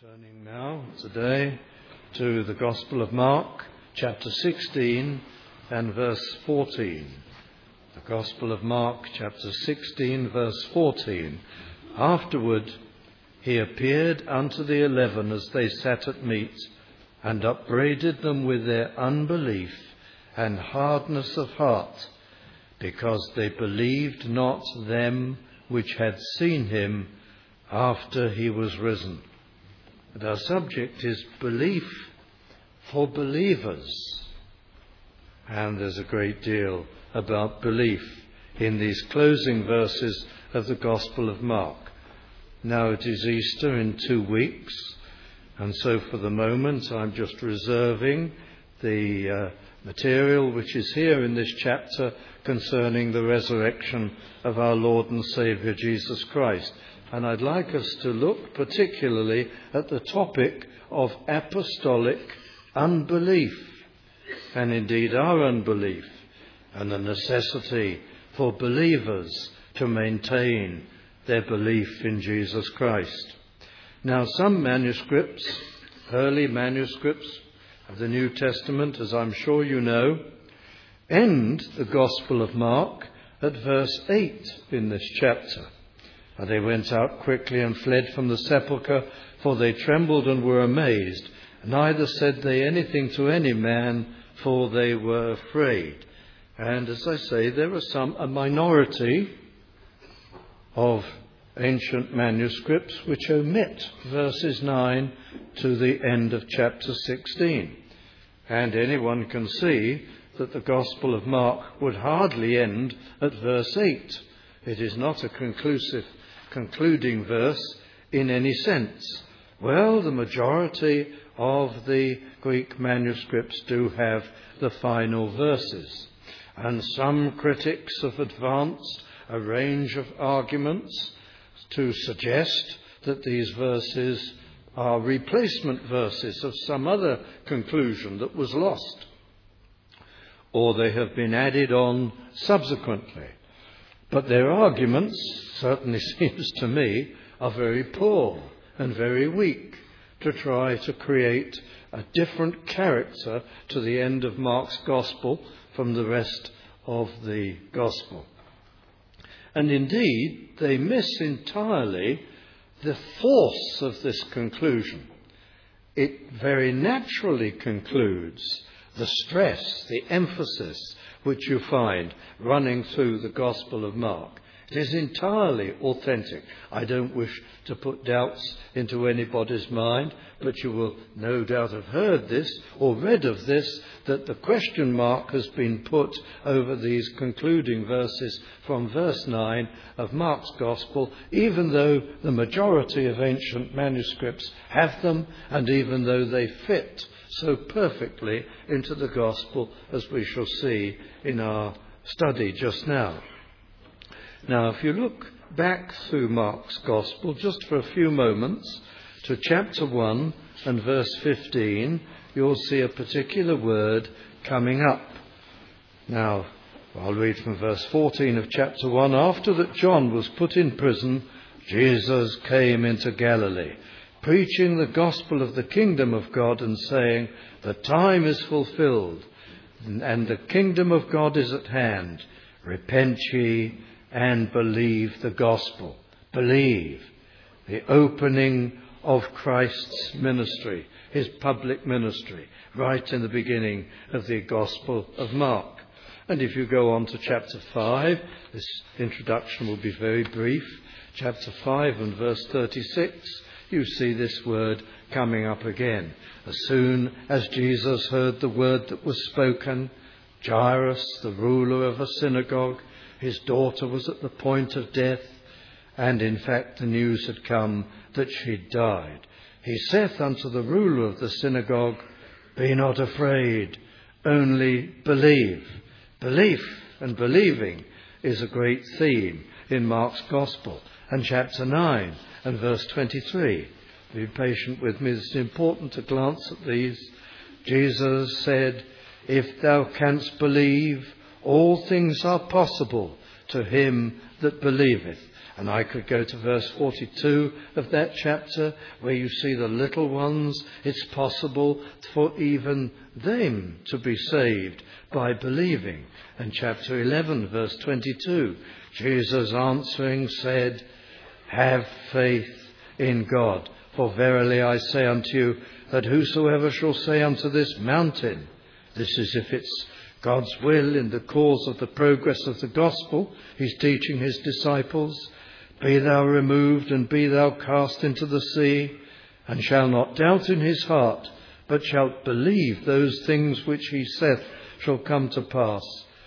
Turning now today to the Gospel of Mark, chapter 16 and verse 14. The Gospel of Mark, chapter 16, verse 14. Afterward he appeared unto the 11 as they sat at meat, and upbraided them with their unbelief and hardness of heart, because they believed not them which had seen him after he was risen. And our subject is belief for believers. And there's a great deal about belief in these closing verses of the Gospel of Mark. Now it is Easter in 2 weeks, and so for the moment I'm just reserving the material which is here in this chapter concerning the resurrection of our Lord and Saviour Jesus Christ. And I'd like us to look particularly at the topic of apostolic unbelief, and indeed our unbelief, and the necessity for believers to maintain their belief in Jesus Christ. Now, some manuscripts, early manuscripts of the New Testament, as I'm sure you know, end the Gospel of Mark at verse 8 in this chapter. And they went out quickly and fled from the sepulchre, for they trembled and were amazed. Neither said they anything to any man, for they were afraid. And as I say, there are a minority of ancient manuscripts which omit verses 9 to the end of chapter 16. And anyone can see that the Gospel of Mark would hardly end at verse 8. It is not a concluding verse in any sense. Well, the majority of the Greek manuscripts do have the final verses, and some critics have advanced a range of arguments to suggest that these verses are replacement verses of some other conclusion that was lost, or they have been added on subsequently. But their arguments, certainly seems to me, are very poor and very weak to try to create a different character to the end of Mark's Gospel from the rest of the Gospel. And indeed, they miss entirely the force of this conclusion. It very naturally concludes the stress, the emphasis which you find running through the Gospel of Mark. It is entirely authentic. I don't wish to put doubts into anybody's mind, but you will no doubt have heard this or read of this, that the question mark has been put over these concluding verses from verse 9 of Mark's Gospel, even though the majority of ancient manuscripts have them, and even though they fit so perfectly into the Gospel, as we shall see in our study just now. Now, if you look back through Mark's Gospel just for a few moments to chapter 1 and verse 15, you'll see a particular word coming up. Now, I'll read from verse 14 of chapter 1. After that John was put in prison, Jesus came into Galilee, preaching the gospel of the kingdom of God and saying, the time is fulfilled and the kingdom of God is at hand. Repent ye and believe the gospel. Believe. The opening of Christ's ministry, his public ministry, right in the beginning of the Gospel of Mark. And if you go on to chapter 5, this introduction will be very brief. Chapter 5 and verse 36, you see this word coming up again. As soon as Jesus heard the word that was spoken, Jairus, the ruler of a synagogue, his daughter was at the point of death, and in fact the news had come that she died. He saith unto the ruler of the synagogue, be not afraid, only believe. Belief and believing is a great theme in Mark's Gospel. And chapter 9 and verse 23. Be patient with me, it's important to glance at these. Jesus said, if thou canst believe, all things are possible to him that believeth. And I could go to verse 42 of that chapter where you see the little ones. It's possible for even them to be saved by believing. And chapter 11, verse 22, Jesus answering said, "Have faith in God. For verily I say unto you, that whosoever shall say unto this mountain," this is if it's God's will in the cause of the progress of the gospel, he's teaching his disciples, "Be thou removed and be thou cast into the sea, and shall not doubt in his heart, but shalt believe those things which he saith shall come to pass,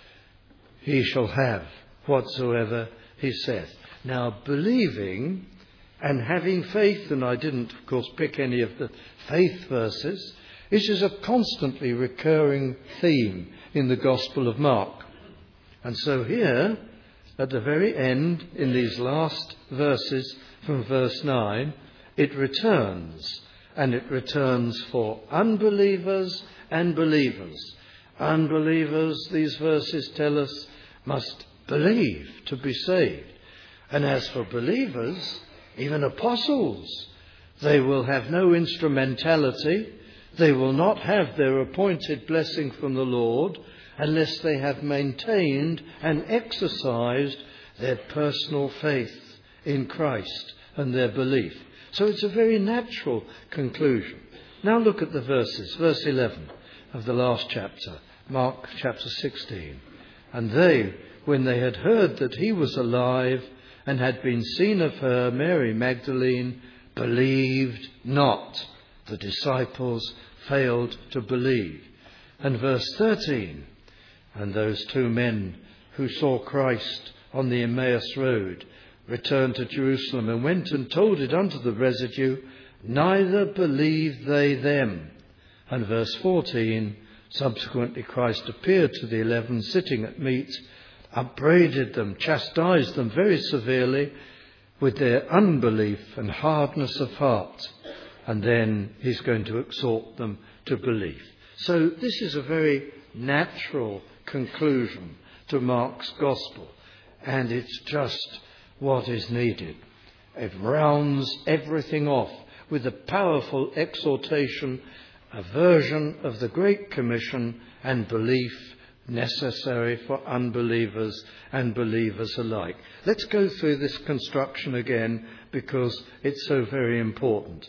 he shall have whatsoever he saith." Now, believing and having faith, and I didn't, of course, pick any of the faith verses, this is a constantly recurring theme in the Gospel of Mark. And so here, at the very end, in these last verses from verse 9, it returns. And it returns for unbelievers and believers. Unbelievers, these verses tell us, must believe to be saved. And as for believers, even apostles, they will have no instrumentality. They will not have their appointed blessing from the Lord unless they have maintained and exercised their personal faith in Christ and their belief. So it's a very natural conclusion. Now look at the verses. Verse 11 of the last chapter, Mark chapter 16. "And they, when they had heard that he was alive and had been seen of her, Mary Magdalene, believed not." The disciples failed to believe. And verse 13, "And those two men who saw Christ on the Emmaus road returned to Jerusalem and went and told it unto the residue, neither believed they them." And verse 14, "Subsequently Christ appeared to the 11 sitting at meat, upbraided them, chastised them very severely with their unbelief and hardness of heart." And then he's going to exhort them to believe. So this is a very natural conclusion to Mark's Gospel, and it's just what is needed. It rounds everything off with a powerful exhortation, a version of the Great Commission and belief necessary for unbelievers and believers alike. Let's go through this construction again because it's so very important.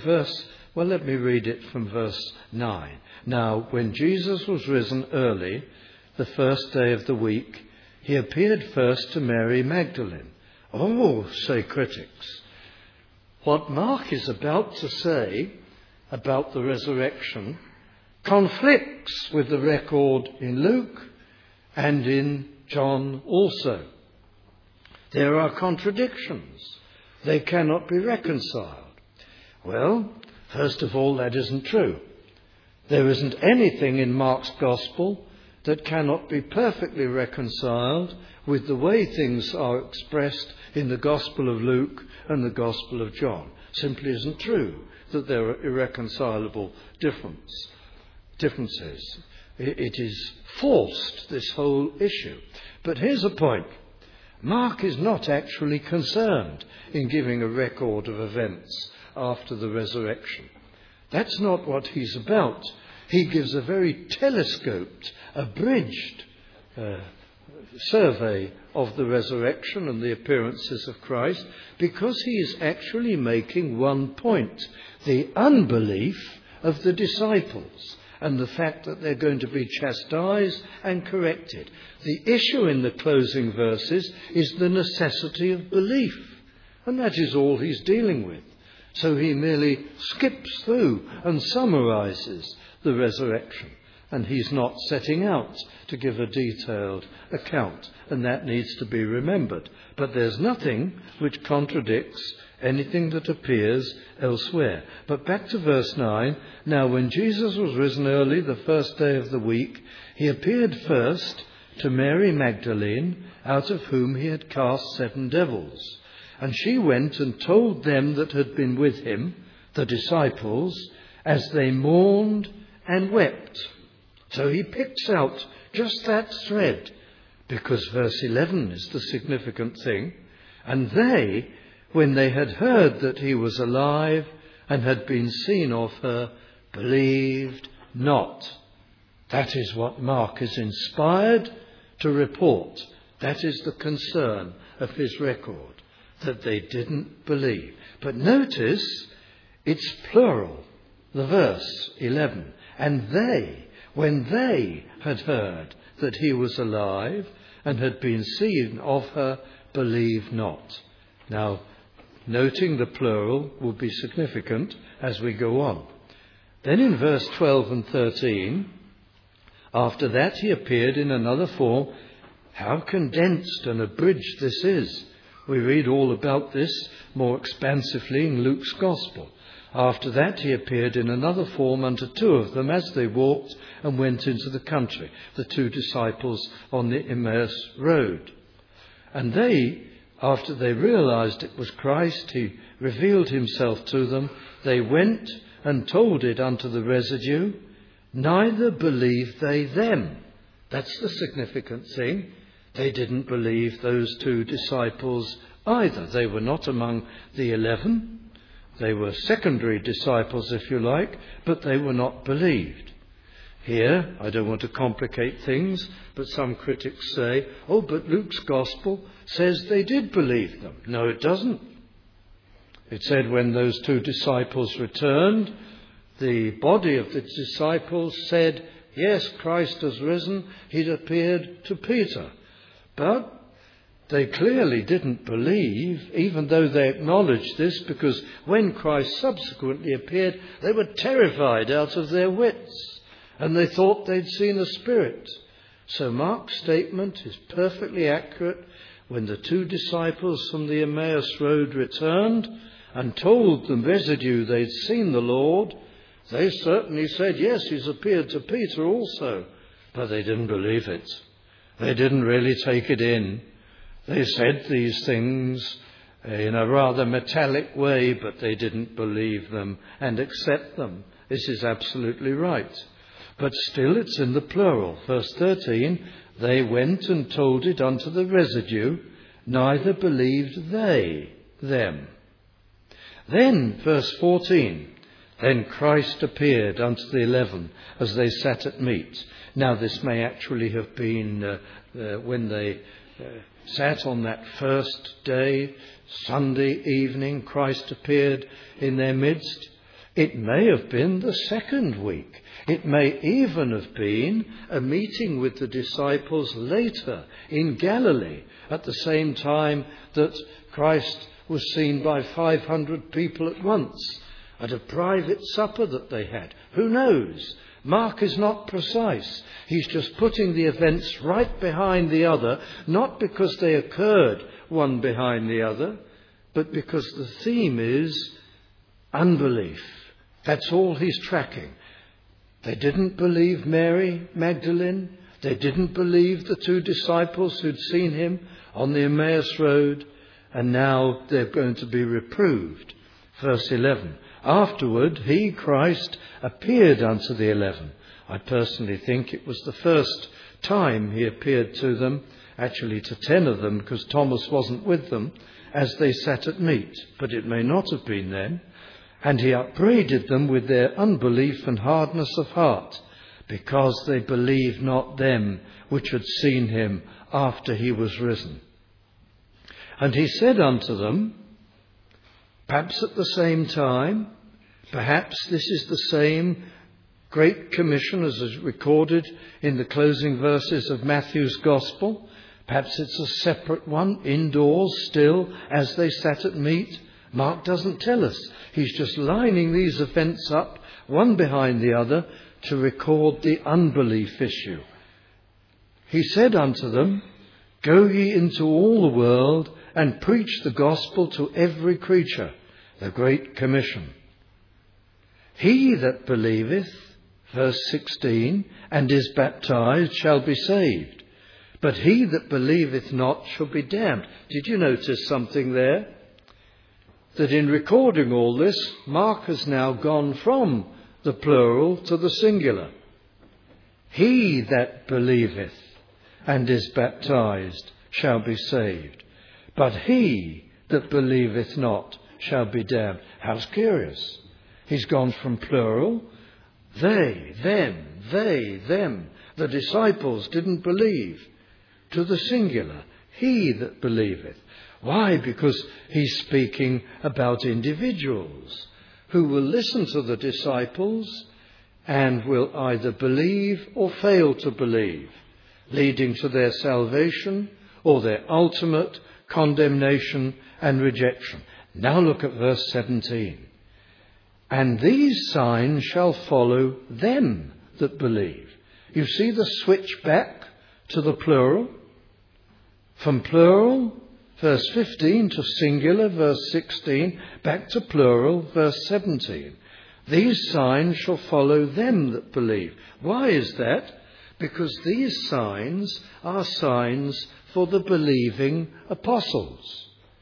Let me read it from verse 9. "Now, when Jesus was risen early, the first day of the week, he appeared first to Mary Magdalene." Oh, say critics, what Mark is about to say about the resurrection conflicts with the record in Luke and in John also. There are contradictions. They cannot be reconciled. Well, first of all, that isn't true. There isn't anything in Mark's Gospel that cannot be perfectly reconciled with the way things are expressed in the Gospel of Luke and the Gospel of John. Simply isn't true that there are irreconcilable differences. It is forced, this whole issue. But here's a point. Mark is not actually concerned in giving a record of events after the resurrection. That's not what he's about. He gives a very telescoped, abridged survey of the resurrection and the appearances of Christ because he is actually making one point: the unbelief of the disciples and the fact that they're going to be chastised and corrected. The issue in the closing verses is the necessity of belief, and that is all he's dealing with. So he merely skips through and summarizes the resurrection, and he's not setting out to give a detailed account, and that needs to be remembered. But there's nothing which contradicts anything that appears elsewhere. But back to verse 9. "Now when Jesus was risen early, the first day of the week, he appeared first to Mary Magdalene, out of whom he had cast 7 devils. And she went and told them that had been with him, the disciples, as they mourned and wept." So he picks out just that thread, because verse 11 is the significant thing. And they, when they had heard that he was alive and had been seen of her, believed not. That is what Mark is inspired to report. That is the concern of his record, that they didn't believe. But notice, it's plural, the verse 11. And they, when they had heard that he was alive and had been seen of her, believed not. Now, noting the plural will be significant as we go on. Then in verse 12 and 13, after that he appeared in another form. How condensed and abridged this is. We read all about this more expansively in Luke's Gospel. After that he appeared in another form unto two of them as they walked and went into the country, the two disciples on the Emmaus road. And they, after they realized it was Christ, he revealed himself to them, they went and told it unto the residue, neither believed they them. That's the significant thing. They didn't believe those two disciples either. They were not among the 11. They were secondary disciples, if you like, but they were not believed. Here, I don't want to complicate things, but some critics say, oh, but Luke's Gospel says they did believe them. No, it doesn't. It said when those two disciples returned, the body of the disciples said, yes, Christ has risen. He'd appeared to Peter. But they clearly didn't believe, even though they acknowledged this, because when Christ subsequently appeared, they were terrified out of their wits, and they thought they'd seen a spirit. So Mark's statement is perfectly accurate. When the two disciples from the Emmaus road returned and told the residue they'd seen the Lord, they certainly said, yes, he's appeared to Peter also. But they didn't believe it. They didn't really take it in. They said these things in a rather metallic way, but they didn't believe them and accept them. This is absolutely right. But still it's in the plural. Verse 13, they went and told it unto the residue, neither believed they them. Then, verse 14, then Christ appeared unto the 11 as they sat at meat. Now this may actually have been when they sat on that first day, Sunday evening, Christ appeared in their midst. It may have been the second week. It may even have been a meeting with the disciples later in Galilee at the same time that Christ was seen by 500 people at once at a private supper that they had. Who knows? Mark is not precise. He's just putting the events right behind the other, not because they occurred one behind the other, but because the theme is unbelief. That's all he's tracking. They didn't believe Mary Magdalene. They didn't believe the two disciples who'd seen him on the Emmaus road, and now they're going to be reproved. Verse 11. Afterward, he, Christ, appeared unto the 11. I personally think it was the first time he appeared to them, actually to 10 of them, because Thomas wasn't with them, as they sat at meat. But it may not have been then. And he upbraided them with their unbelief and hardness of heart, because they believed not them which had seen him after he was risen. And he said unto them, perhaps at the same time, perhaps this is the same Great Commission as is recorded in the closing verses of Matthew's Gospel. Perhaps it's a separate one, indoors still, as they sat at meat. Mark doesn't tell us. He's just lining these events up, one behind the other, to record the unbelief issue. He said unto them, go ye into all the world and preach the gospel to every creature, the Great Commission. He that believeth, verse 16, and is baptized shall be saved, but he that believeth not shall be damned. Did you notice something there? That in recording all this, Mark has now gone from the plural to the singular. He that believeth and is baptized shall be saved. but he that believeth not shall be damned. How's curious? He's gone from plural, they, them, they, them. The disciples didn't believe, to the singular, he that believeth. Why? Because he's speaking about individuals who will listen to the disciples and will either believe or fail to believe, leading to their salvation or their ultimate condemnation and rejection. Now look at verse 17. And these signs shall follow them that believe. You see the switch back to the plural? From plural, verse 15, to singular, verse 16, back to plural, verse 17. These signs shall follow them that believe. Why is that? Because these signs are signs for the believing apostles.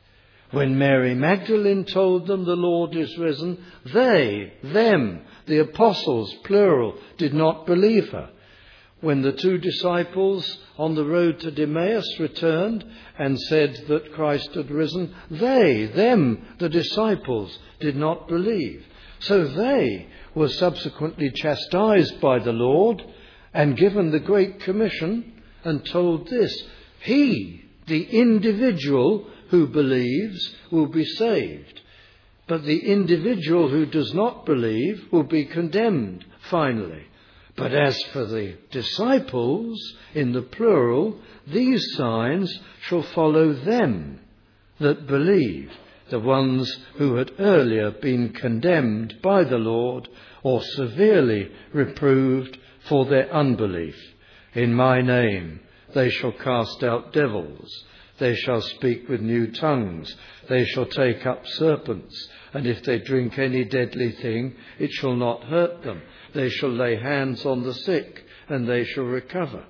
When Mary Magdalene told them the Lord is risen, they, them, the apostles, plural, did not believe her. When the two disciples on the road to Emmaus returned and said that Christ had risen, they, them, the disciples, did not believe. So they were subsequently chastised by the Lord and given the Great Commission and told this: he, the individual who believes, will be saved. But the individual who does not believe will be condemned finally. But as for the disciples, in the plural, these signs shall follow them that believe, the ones who had earlier been condemned by the Lord or severely reproved for their unbelief. In my name they shall cast out devils. They shall speak with new tongues. They shall take up serpents. And if they drink any deadly thing, it shall not hurt them. They shall lay hands on the sick, and they shall recover.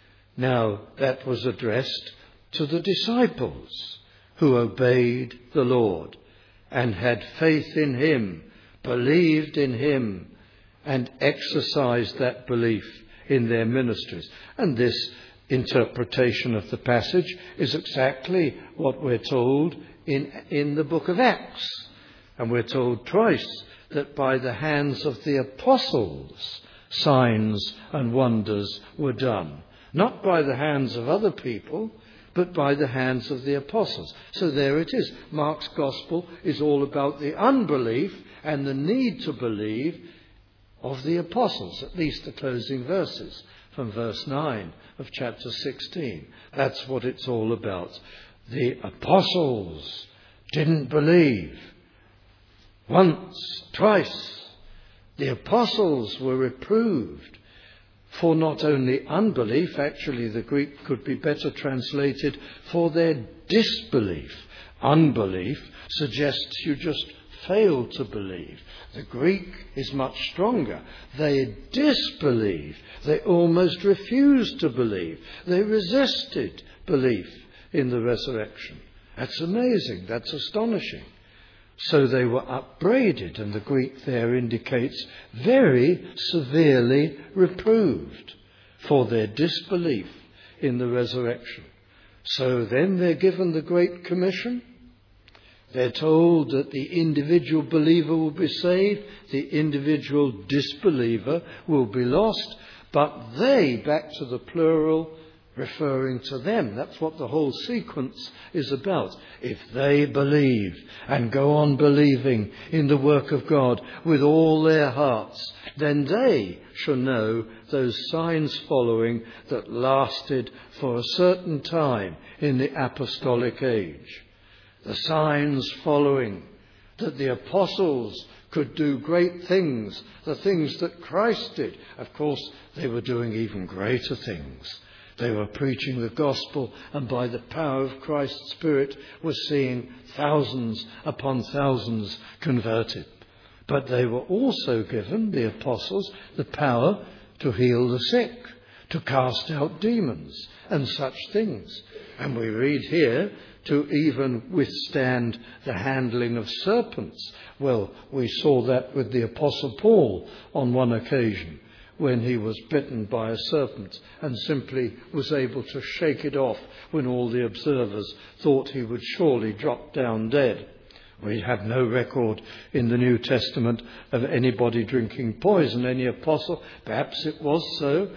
Now, that was addressed to the disciples who obeyed the Lord and had faith in him, believed in him, and exercised that belief in their ministries. And this interpretation of the passage is exactly what we're told in the book of Acts. And we're told twice that by the hands of the apostles signs and wonders were done. Not by the hands of other people, but by the hands of the apostles. So there it is. Mark's gospel is all about the unbelief and the need to believe of the apostles, at least the closing verses from verse 9 of chapter 16. That's what it's all about. The apostles didn't believe. Once, twice, the apostles were reproved for not only unbelief, actually the Greek could be better translated for their disbelief. Unbelief suggests you just failed to believe. The Greek is much stronger. They disbelieved. They almost refused to believe. They resisted belief in the resurrection. That's amazing. That's astonishing. So they were upbraided, and the Greek there indicates very severely reproved for their disbelief in the resurrection. So then they're given the Great Commission. They're told that the individual believer will be saved, the individual disbeliever will be lost, but they, back to the plural, referring to them. That's what the whole sequence is about. If they believe and go on believing in the work of God with all their hearts, then they shall know those signs following that lasted for a certain time in the apostolic age. The signs following that the apostles could do great things, the things that Christ did. Of course, they were doing even greater things. They were preaching the gospel, and by the power of Christ's Spirit were seeing thousands upon thousands converted. But they were also given, the apostles, the power to heal the sick, to cast out demons, and such things. And we read here, to even withstand the handling of serpents. Well, we saw that with the Apostle Paul on one occasion, when he was bitten by a serpent and simply was able to shake it off when all the observers thought he would surely drop down dead. We have no record in the New Testament of anybody drinking poison, any apostle. Perhaps it was so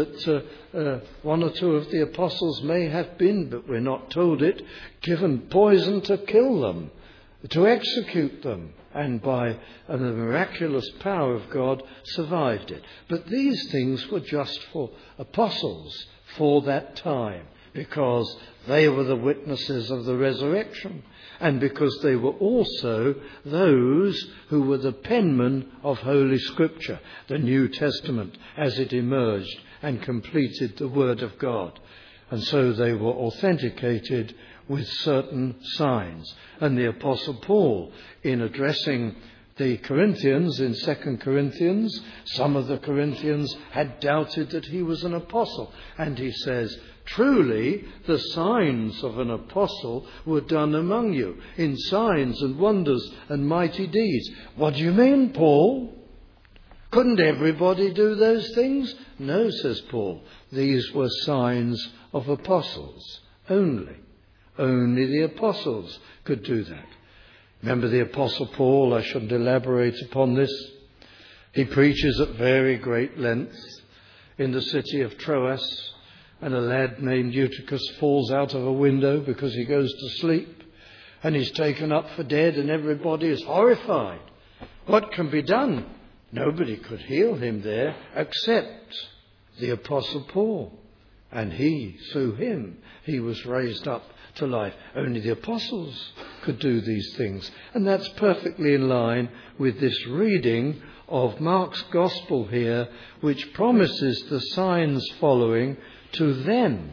that one or two of the apostles may have been, but we're not told it, given poison to kill them, to execute them, and by the miraculous power of God survived it. But these things were just for apostles for that time, because they were the witnesses of the resurrection, and because they were also those who were the penmen of Holy Scripture, the New Testament, as it emerged and completed the Word of God. And so they were authenticated with certain signs. And the Apostle Paul, in addressing the Corinthians in 2 Corinthians, some of the Corinthians had doubted that he was an apostle. And he says, truly, the signs of an apostle were done among you, in signs and wonders and mighty deeds. What do you mean, Paul? Couldn't everybody do those things? No, says Paul. These were signs of apostles only. Only the apostles could do that. Remember the Apostle Paul, I shouldn't elaborate upon this. He preaches at very great length in the city of Troas, and a lad named Eutychus falls out of a window because he goes to sleep, and he's taken up for dead, and everybody is horrified. What can be done? Nobody could heal him there except the Apostle Paul. And through him, he was raised up to life. Only the apostles could do these things. And that's perfectly in line with this reading of Mark's Gospel here, which promises the signs following to them,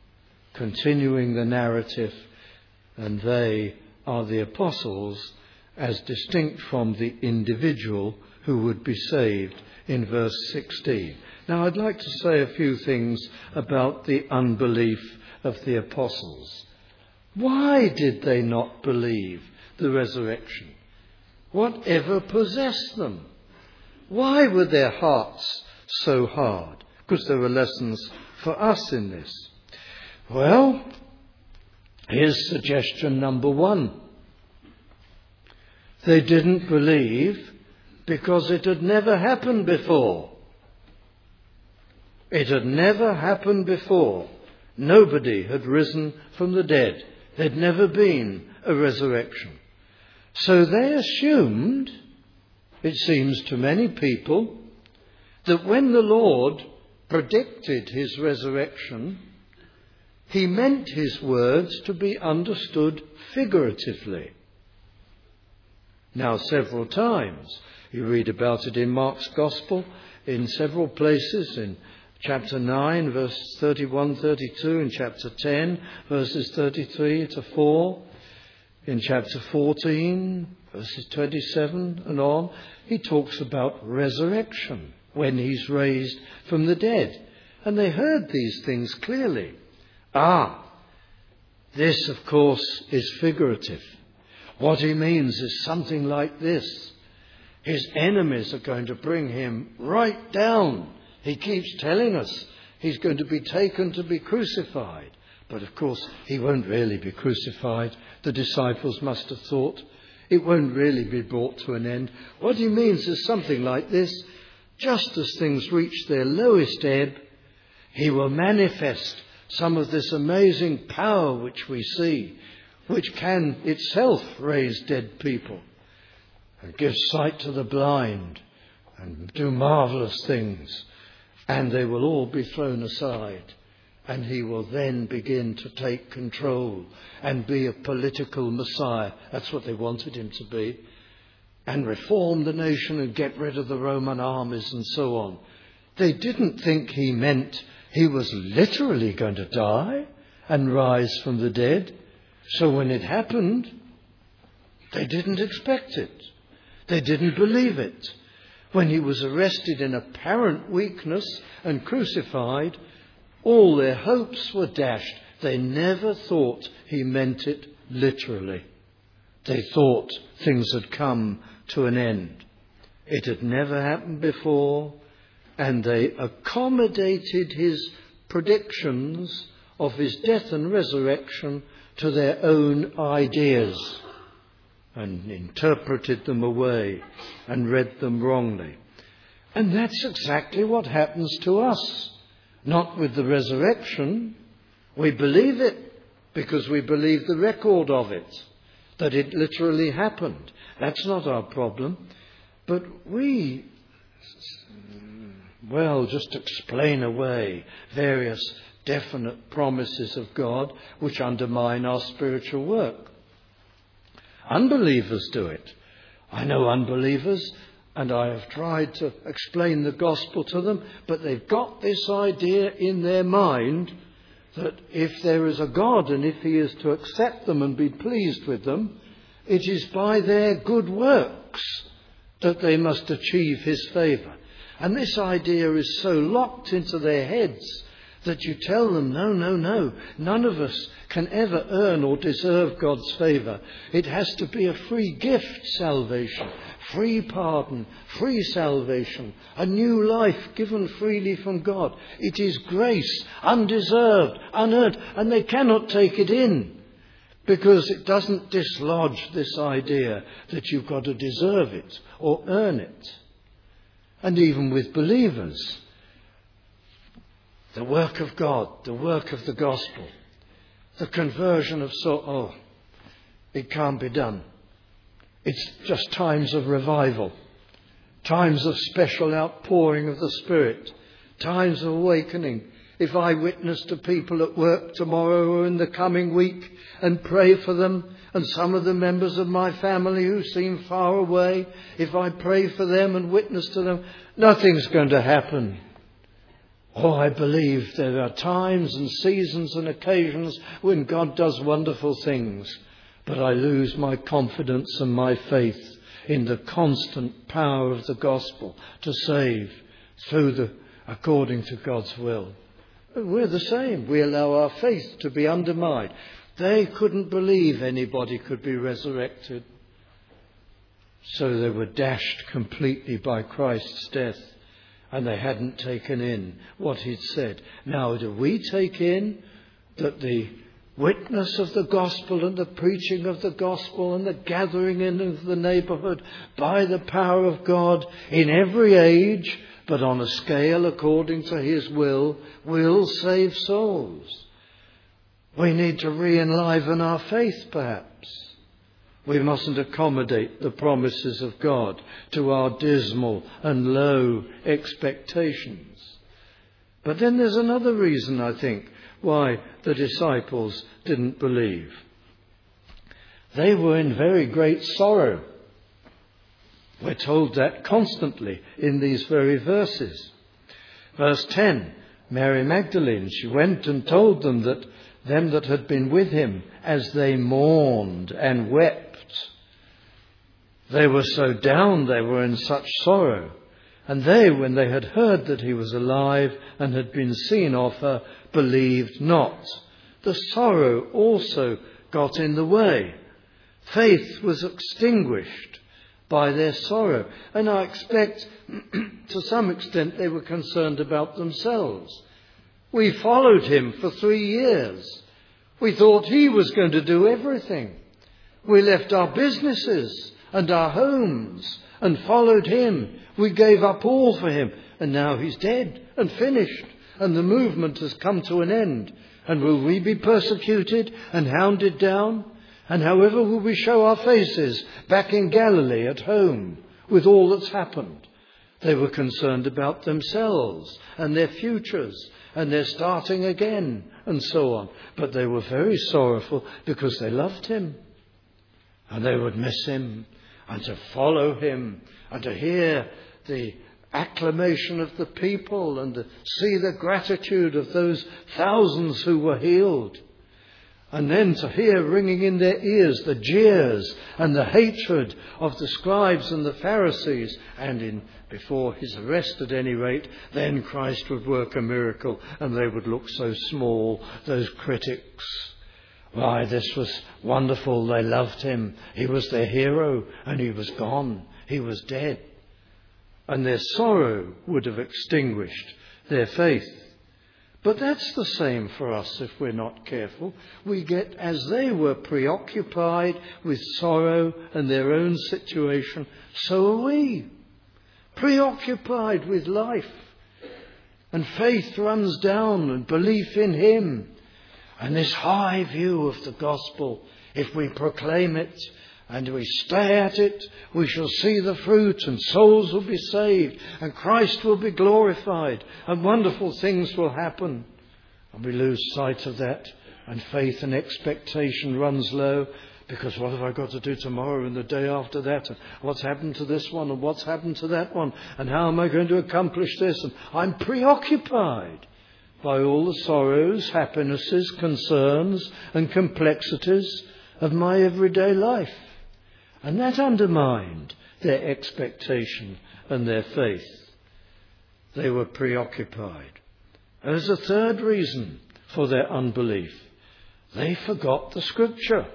continuing the narrative. And they are the apostles, as distinct from the individual who would be saved in verse 16. Now, I'd like to say a few things about the unbelief of the apostles. Why did they not believe the resurrection? Whatever possessed them? Why were their hearts so hard? Because there are lessons for us in this. Well, here's suggestion number one. They didn't believe because it had never happened before. It had never happened before. Nobody had risen from the dead. There'd never been a resurrection. So they assumed, it seems to many people, that when the Lord predicted his resurrection, he meant his words to be understood figuratively. Now, several times, you read about it in Mark's Gospel, in several places, in chapter 9, verse 31, 32, in chapter 10, verses 33 to 4, in chapter 14, verses 27 and on, he talks about resurrection when he's raised from the dead. And they heard these things clearly. This, of course, is figurative. What he means is something like this. His enemies are going to bring him right down. He keeps telling us he's going to be taken to be crucified. But of course, he won't really be crucified. The disciples must have thought it won't really be brought to an end. What he means is something like this. Just as things reach their lowest ebb, he will manifest some of this amazing power which we see, which can itself raise dead people and give sight to the blind and do marvelous things. And they will all be thrown aside. And he will then begin to take control and be a political Messiah. That's what they wanted him to be. And reform the nation and get rid of the Roman armies and so on. They didn't think he meant he was literally going to die and rise from the dead. So when it happened, they didn't expect it. They didn't believe it. When he was arrested in apparent weakness and crucified, all their hopes were dashed. They never thought he meant it literally. They thought things had come to an end. It had never happened before, and they accommodated his predictions of his death and resurrection to their own ideas and interpreted them away and read them wrongly. And that's exactly what happens to us. Not with the resurrection. We believe it because we believe the record of it, that it literally happened. That's not our problem. But we, just explain away various definite promises of God which undermine our spiritual work. Unbelievers do it. I know unbelievers, and I have tried to explain the gospel to them, but they've got this idea in their mind that if there is a God and if he is to accept them and be pleased with them, it is by their good works that they must achieve his favour. And this idea is so locked into their heads that you tell them, no, none of us can ever earn or deserve God's favour. It has to be a free gift, salvation, free pardon, free salvation, a new life given freely from God. It is grace, undeserved, unearned, and they cannot take it in because it doesn't dislodge this idea that you've got to deserve it or earn it. And even with believers, the work of God, the work of the gospel, the conversion of soul, it can't be done. It's just times of revival, times of special outpouring of the Spirit, times of awakening. If I witness to people at work tomorrow or in the coming week and pray for them, and some of the members of my family who seem far away, if I pray for them and witness to them, nothing's going to happen. Oh, I believe there are times and seasons and occasions when God does wonderful things, but I lose my confidence and my faith in the constant power of the gospel to save according to God's will. We're the same. We allow our faith to be undermined. They couldn't believe anybody could be resurrected. So they were dashed completely by Christ's death, and they hadn't taken in what he'd said. Now, do we take in that the witness of the gospel and the preaching of the gospel and the gathering in of the neighbourhood by the power of God in every age, but on a scale according to his will save souls? We need to re-enliven our faith, perhaps. We mustn't accommodate the promises of God to our dismal and low expectations. But then there's another reason, I think, why the disciples didn't believe. They were in very great sorrow. We're told that constantly in these very verses. Verse 10, Mary Magdalene, she went and told them that had been with him as they mourned and wept. They were so down, they were in such sorrow. And they, when they had heard that he was alive and had been seen of her, believed not. The sorrow also got in the way. Faith was extinguished by their sorrow. And I expect to some extent they were concerned about themselves. We followed him for 3 years. We thought he was going to do everything. We left our businesses and our homes and followed him. We gave up all for him. And now he's dead and finished. And the movement has come to an end. And will we be persecuted and hounded down? And however will we show our faces back in Galilee at home with all that's happened? They were concerned about themselves and their futures and their starting again and so on. But they were very sorrowful because they loved him. And they would miss him, and to follow him, and to hear the acclamation of the people, and to see the gratitude of those thousands who were healed. And then to hear ringing in their ears the jeers and the hatred of the scribes and the Pharisees. And before his arrest at any rate, then Christ would work a miracle and they would look so small, those critics. Why, this was wonderful. They loved him. He was their hero and he was gone. He was dead. and their sorrow would have extinguished their faith. But that's the same for us if we're not careful. We get, as they were preoccupied with sorrow and their own situation, so are we. Preoccupied with life. And faith runs down and belief in him. And this high view of the gospel, if we proclaim it and we stay at it, we shall see the fruit and souls will be saved and Christ will be glorified and wonderful things will happen. And we lose sight of that, and faith and expectation runs low, because what have I got to do tomorrow and the day after that, and what's happened to this one and what's happened to that one, and how am I going to accomplish this? And I'm preoccupied by all the sorrows, happinesses, concerns and complexities of my everyday life. And that undermined their expectation and their faith. They were preoccupied. There's a third reason for their unbelief. They forgot the Scripture.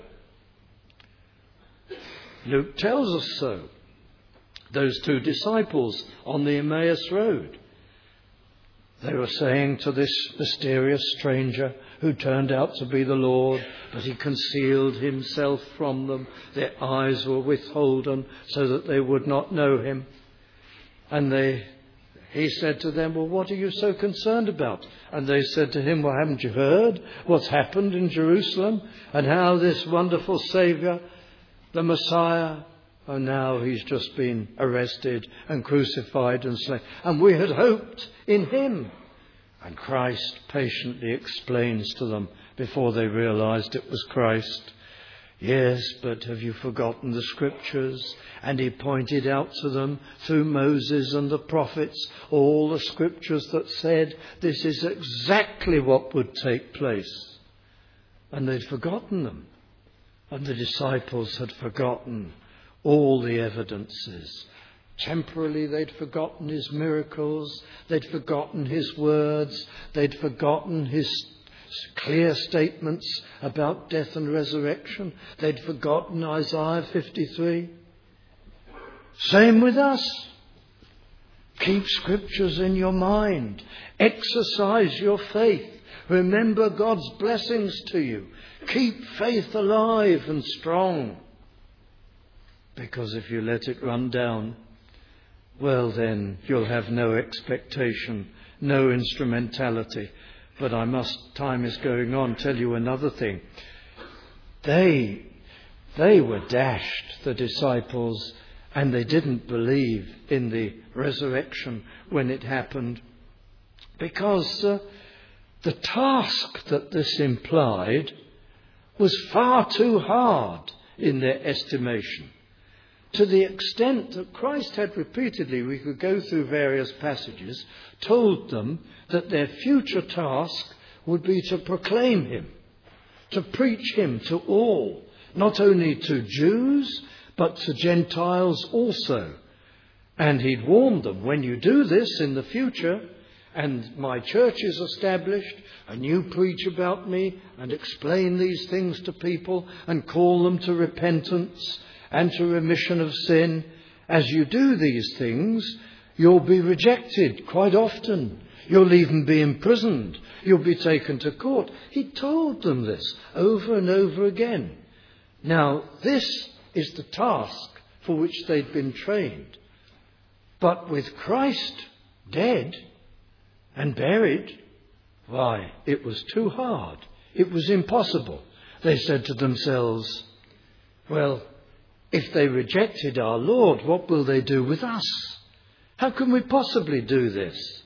Luke tells us so. Those two disciples on the Emmaus Road. They were saying to this mysterious stranger who turned out to be the Lord, but he concealed himself from them. Their eyes were withholden so that they would not know him. And he said to them, well, what are you so concerned about? And they said to him, well, haven't you heard what's happened in Jerusalem and how this wonderful Saviour, the Messiah, now he's just been arrested and crucified and slain. And we had hoped in him. And Christ patiently explains to them before they realized it was Christ. Yes, but have you forgotten the Scriptures? And he pointed out to them through Moses and the prophets all the Scriptures that said this is exactly what would take place. And they'd forgotten them. And the disciples had forgotten all the evidences. Temporarily they'd forgotten his miracles, they'd forgotten his words, they'd forgotten his clear statements about death and resurrection, they'd forgotten Isaiah 53. Same with us. Keep Scriptures in your mind, exercise your faith, remember God's blessings to you, keep faith alive and strong. Because if you let it run down, well then you'll have no expectation, no instrumentality. But time is going on, tell you another thing. They were dashed, the disciples, and they didn't believe in the resurrection when it happened. Because the task that this implied was far too hard in their estimation. To the extent that Christ had repeatedly, we could go through various passages, told them that their future task would be to proclaim him, to preach him to all, not only to Jews, but to Gentiles also. And he'd warned them, when you do this in the future, and my church is established, and you preach about me and explain these things to people and call them to repentance and to remission of sin, as you do these things, you'll be rejected quite often. You'll even be imprisoned. You'll be taken to court. He told them this over and over again. Now, this is the task for which they'd been trained. But with Christ dead and buried, why, it was too hard. It was impossible. They said to themselves, well, if they rejected our Lord, what will they do with us? How can we possibly do this?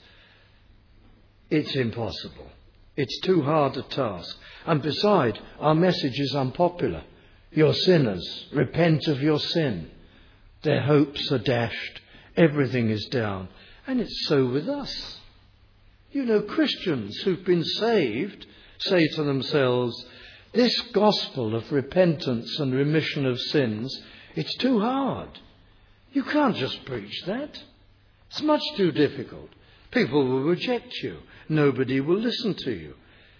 It's impossible. It's too hard a task. And besides, our message is unpopular. You're sinners. Repent of your sin. Their hopes are dashed. Everything is down. And it's so with us. You know, Christians who've been saved say to themselves, this gospel of repentance and remission of sins, it's too hard. You can't just preach that. It's much too difficult. People will reject you. Nobody will listen to you.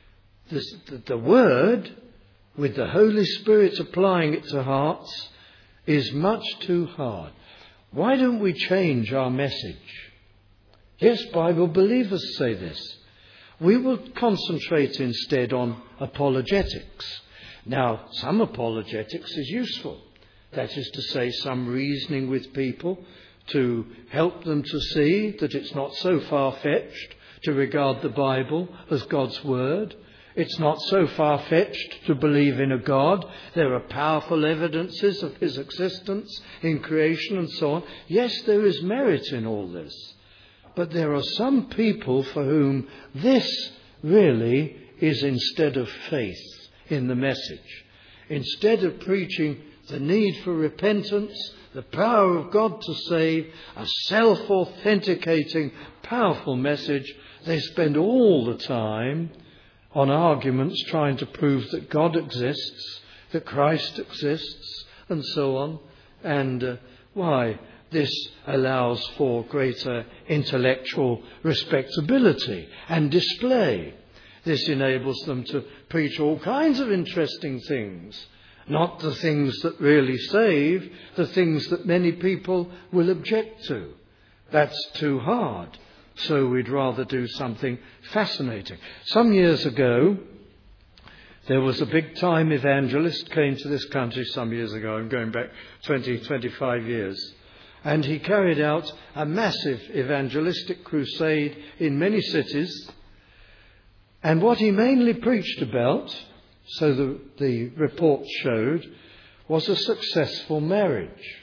The Word, with the Holy Spirit applying it to hearts, is much too hard. Why don't we change our message? Yes, Bible believers say this. We will concentrate instead on apologetics. Now, some apologetics is useful. That is to say, some reasoning with people to help them to see that it's not so far-fetched to regard the Bible as God's word. It's not so far-fetched to believe in a God. There are powerful evidences of his existence in creation and so on. Yes, there is merit in all this. But there are some people for whom this really is instead of faith in the message. Instead of preaching the need for repentance, the power of God to save, a self-authenticating, powerful message, they spend all the time on arguments trying to prove that God exists, that Christ exists, and so on. And why? This allows for greater intellectual respectability and display. This enables them to preach all kinds of interesting things, not the things that really save, the things that many people will object to. That's too hard. So we'd rather do something fascinating. Some years ago, there was a big-time evangelist came to this country some years ago. I'm going back 25 years. And he carried out a massive evangelistic crusade in many cities. And what he mainly preached about, so the report showed, was a successful marriage.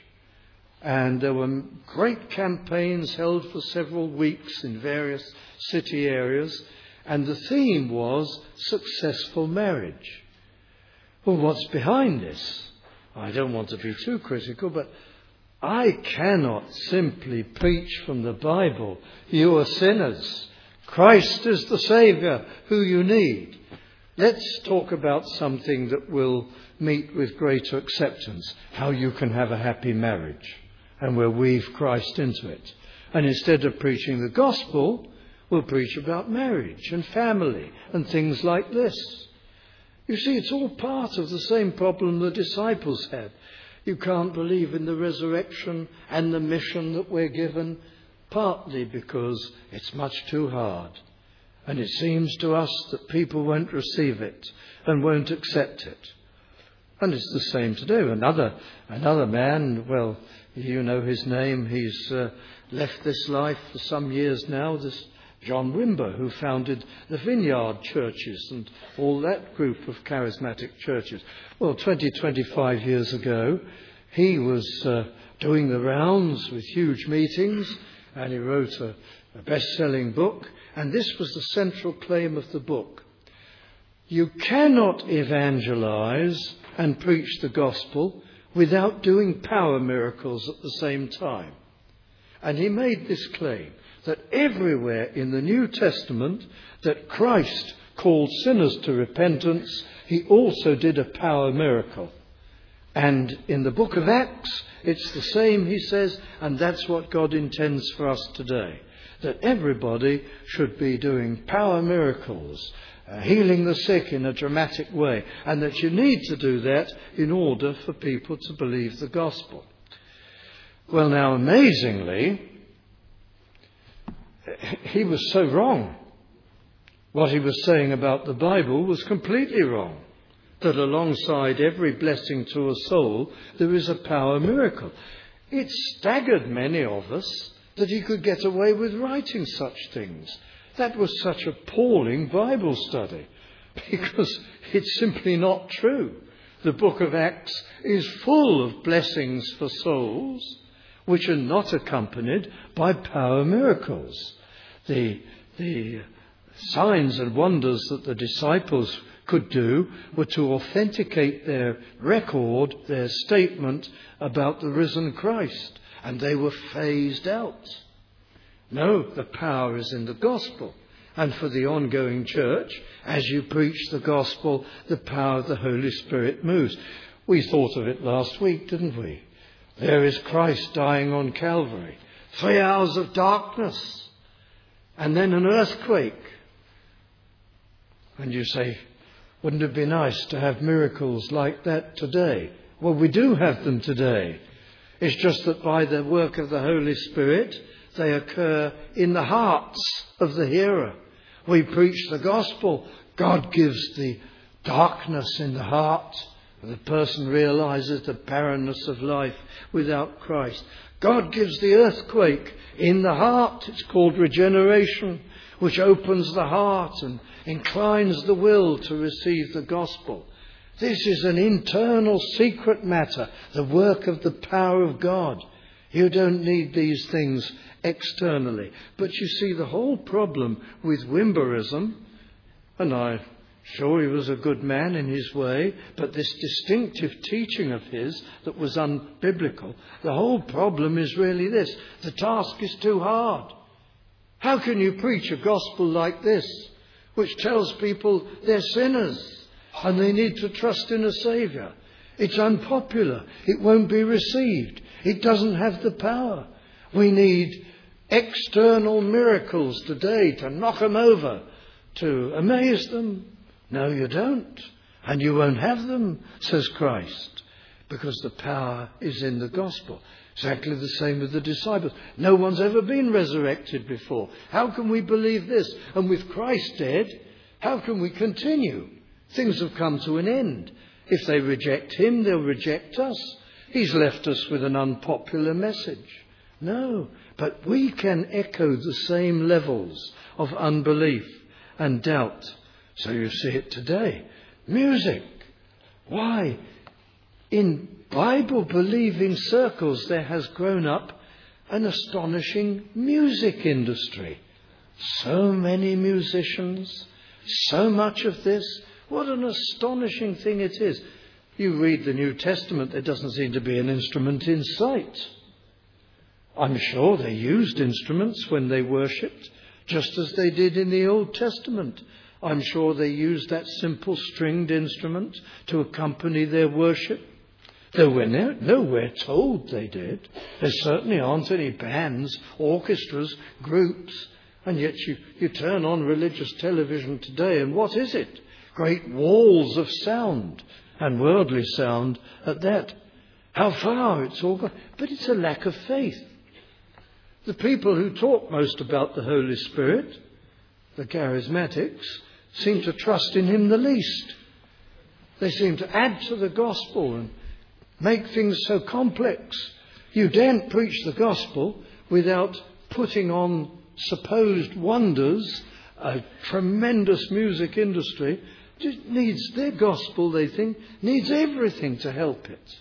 And there were great campaigns held for several weeks in various city areas. And the theme was successful marriage. Well, what's behind this? I don't want to be too critical, but I cannot simply preach from the Bible, you are sinners. Christ is the Saviour who you need. Let's talk about something that will meet with greater acceptance, how you can have a happy marriage. And we'll weave Christ into it. And instead of preaching the gospel, we'll preach about marriage and family and things like this. You see, it's all part of the same problem the disciples had. You can't believe in the resurrection and the mission that we're given, partly because it's much too hard. And it seems to us that people won't receive it and won't accept it. And it's the same today. Another man, well, you know his name, he's left this life for some years now, this John Wimber, who founded the Vineyard churches and all that group of charismatic churches. Well, 25 years ago, he was doing the rounds with huge meetings, and he wrote a best-selling book, and this was the central claim of the book. You cannot evangelize and preach the gospel without doing power miracles at the same time. And he made this claim that everywhere in the New Testament that Christ called sinners to repentance, he also did a power miracle. And in the book of Acts, it's the same, he says, and that's what God intends for us today. That everybody should be doing power miracles, healing the sick in a dramatic way, and that you need to do that in order for people to believe the gospel. Well, now, amazingly, he was so wrong. What he was saying about the Bible was completely wrong. That alongside every blessing to a soul, there is a power miracle. It staggered many of us that he could get away with writing such things. That was such appalling Bible study, because it's simply not true. The book of Acts is full of blessings for souls which are not accompanied by power miracles. The signs and wonders that the disciples could do were to authenticate their record, their statement about the risen Christ, and they were phased out. No, the power is in the gospel. And for the ongoing church, as you preach the gospel, the power of the Holy Spirit moves. We thought of it last week, didn't we? There is Christ dying on Calvary. 3 hours of darkness. And then an earthquake. And you say, wouldn't it be nice to have miracles like that today? Well, we do have them today. It's just that by the work of the Holy Spirit, they occur in the hearts of the hearer. We preach the gospel. God gives the darkness in the heart. The person realizes the barrenness of life without Christ. God gives the earthquake in the heart. It's called regeneration, which opens the heart and inclines the will to receive the gospel. This is an internal secret matter, the work of the power of God. You don't need these things externally. But you see, the whole problem with Wimberism, and I'm sure he was a good man in his way, but this distinctive teaching of his that was unbiblical, the whole problem is really this: the task is too hard. How can you preach a gospel like this, which tells people they're sinners and they need to trust in a Saviour? It's unpopular. It won't be received. It doesn't have the power. We need external miracles today to knock them over, to amaze them. No, you don't. And you won't have them, says Christ, because the power is in the gospel. Exactly the same with the disciples. No one's ever been resurrected before. How can we believe this? And with Christ dead, how can we continue? Things have come to an end. If they reject him, they'll reject us. He's left us with an unpopular message. No, but we can echo the same levels of unbelief and doubt. So you see it today. Music. Why? In Bible-believing circles there has grown up an astonishing music industry. So many musicians, so much of this. What an astonishing thing it is. You read the New Testament, there doesn't seem to be an instrument in sight. I'm sure they used instruments when they worshipped, just as they did in the Old Testament. I'm sure they used that simple stringed instrument to accompany their worship. Though we're nowhere told they did. There certainly aren't any bands, orchestras, groups. And yet you turn on religious television today, and what is it? Great walls of sound, and worldly sound at that. How far it's all gone. But it's a lack of faith. The people who talk most about the Holy Spirit, the charismatics, seem to trust in him the least. They seem to add to the gospel and make things so complex. You daren't preach the gospel without putting on supposed wonders. A tremendous music industry just needs their gospel, they think, needs everything to help it.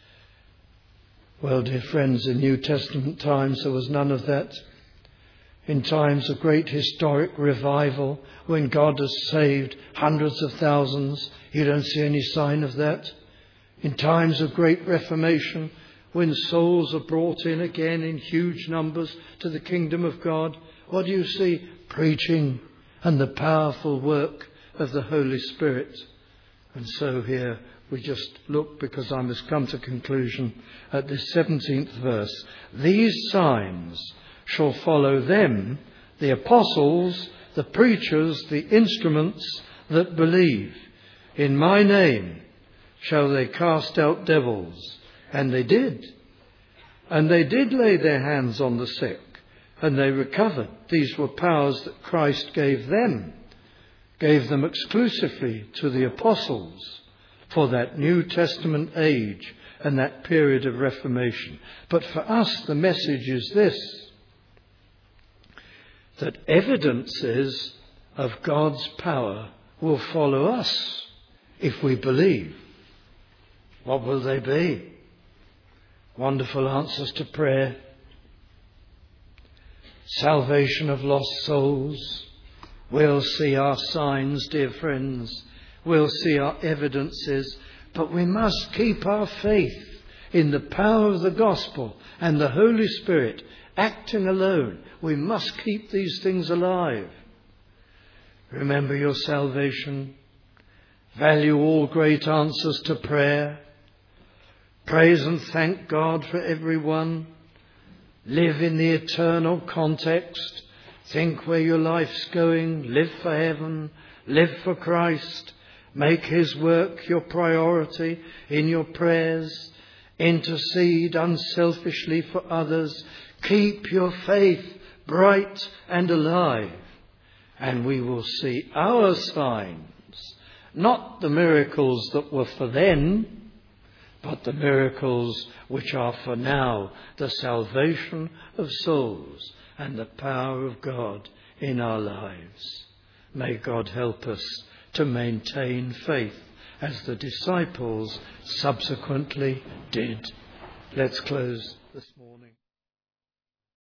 Well, dear friends, in New Testament times there was none of that. In times of great historic revival, when God has saved hundreds of thousands, you don't see any sign of that. In times of great reformation, when souls are brought in again in huge numbers to the kingdom of God, what do you see? Preaching and the powerful work of the Holy Spirit. And so here we just look, because I must come to conclusion, at this 17th verse. These signs shall follow them, the apostles, the preachers, the instruments that believe. In my name shall they cast out devils. And they did. And they did lay their hands on the sick, and they recovered. These were powers that Christ gave them exclusively to the apostles for that New Testament age and that period of Reformation. But for us, the message is this: that evidences of God's power will follow us if we believe. What will they be? Wonderful answers to prayer, salvation of lost souls. We'll see our signs, dear friends. We'll see our evidences. But we must keep our faith in the power of the gospel and the Holy Spirit acting alone. We must keep these things alive. Remember your salvation. Value all great answers to prayer. Praise and thank God for everyone. Live in the eternal context. Think where your life's going. Live for heaven. Live for Christ. Make his work your priority in your prayers. Intercede unselfishly for others. Keep your faith bright and alive. And we will see our signs, not the miracles that were for then, but the miracles which are for now, the salvation of souls and the power of God in our lives. May God help us to maintain faith as the disciples subsequently did. Let's close this morning.